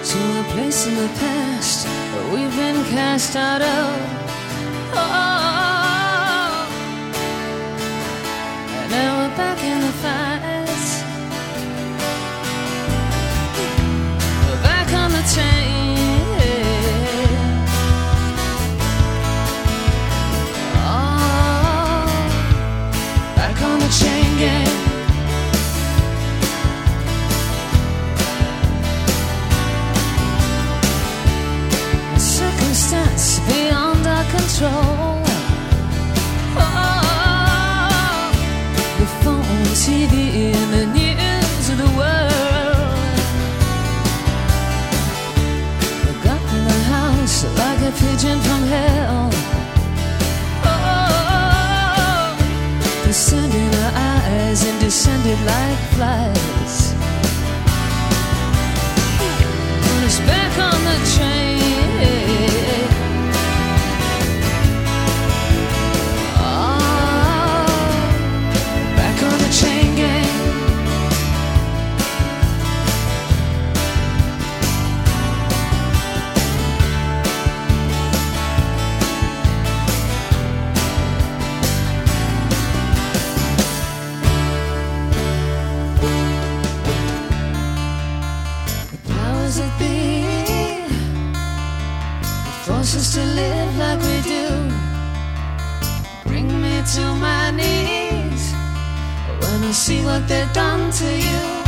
to a place in the past that we've been cast out of. Oh, and now we're back in the fight. We're back on the train. Oh, back on the chain gang. Beyond our control. Oh, the phone, TV, and the news of the world. We got in the house like a pigeon from hell. Oh, descending our eyes and descended like flies. Put us back on the train. Force us to live like we do. Bring me to my knees when I see what they've done to you.